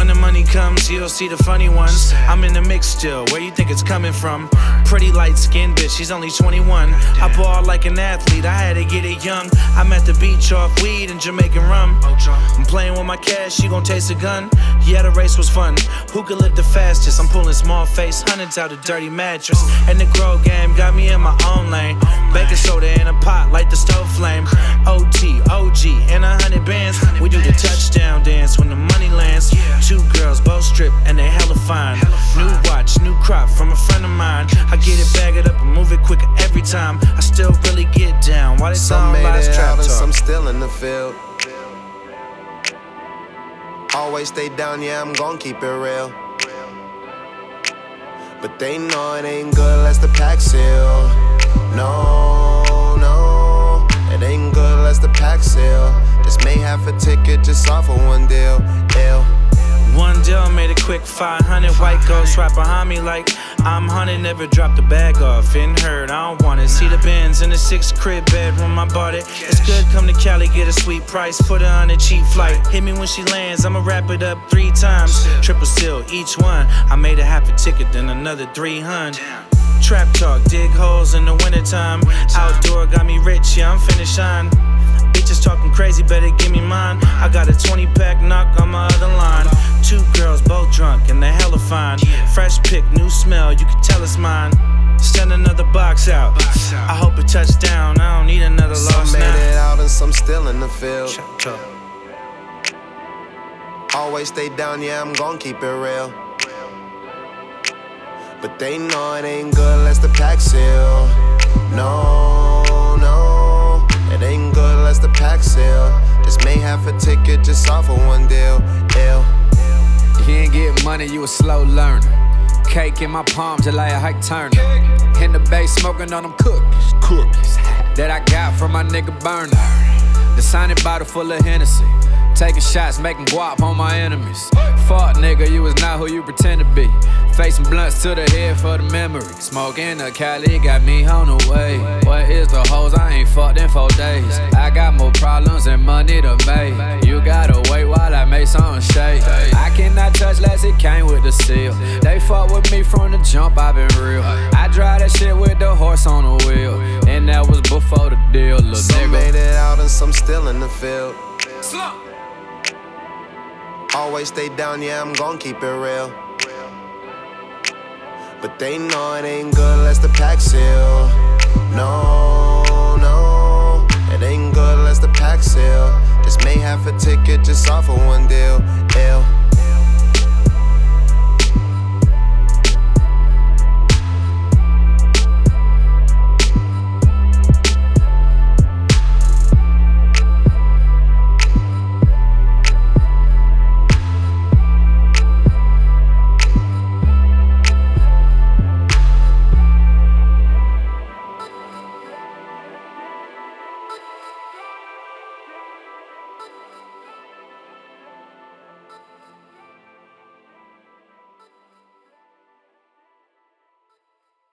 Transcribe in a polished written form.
When the money comes, you'll see the funny ones. I'm in the mix still, where you think it's coming from? Pretty light-skinned bitch, she's only 21. I ball like an athlete, I had to get it young. I'm at the beach off weed and Jamaican rum. I'm playing with my cash, you gon' taste a gun. Yeah, the race was fun. Who could live the fastest? I'm pulling small face, hundreds out a dirty mattress. And the grow game got me in my own lane. Baking soda in a pot, light the stove flame. OT, OG, and 100 bands. We do the touchdown dance when the money lands. Two girls, both strip, and they hella fine. New watch, new crop from a friend of mine. I get it, bag it up, and move it quicker every time. I still really get down. Why they some made lies, it trap out and talk? some still in the field. Always stay down, yeah, I'm gon' keep it real. But they know it ain't good unless the pack seal. No, no, it ain't good unless the pack seal. Just made half a ticket just off of one deal. Ill. One deal made a quick 500. White ghost right behind me like I'm hunted. Never dropped the bag off. In hurt, I don't want it. See the Benz in the 6 crib bedroom, I bought it. It's good, come to Cali, get a sweet price. Put her on a cheap flight. Hit me when she lands, I'ma wrap it up 3 times. Triple seal, each one. I made a half a ticket, then another 300. Trap talk, dig holes in the wintertime. Outdoor got me rich, yeah, I'm finna shine. Bitches talking crazy, better give me mine. I got a 20-pack knock on my other line. 2 girls, both drunk, and they hella fine. Fresh pick, new smell, you can tell it's mine. Send another box out. I hope it touched down, I don't need another loss now. Some made it out and some still in the field. Always stay down, yeah, I'm gon' keep it real. But they know it ain't good unless the pack seal. No, no, it ain't good unless the pack seal. Just made half a ticket just off of one deal. Ill. You ain't get money, you a slow learner. Cake in my palm just like a Hike Turner. In the bay smoking on them cookies that I got from my nigga Burner. The signing bottle full of Hennessy. Taking shots, making guap on my enemies. Fuck nigga, you was not who you pretend to be. Facing blunts to the head for the memory. Smoking the Cali got me on the way. What is the hoes? I ain't fucked in 4 days. I got more problems than money to make. You gotta wait while I make something shake. I cannot touch less, it came with the seal. They fuck with me from the jump, I been real. I drive that shit with the horse on the wheel. And that was before the deal, little nigga. Some made it out and some still in the field. Always stay down, yeah, I'm gon' keep it real. But they know it ain't good unless the pack seal. No,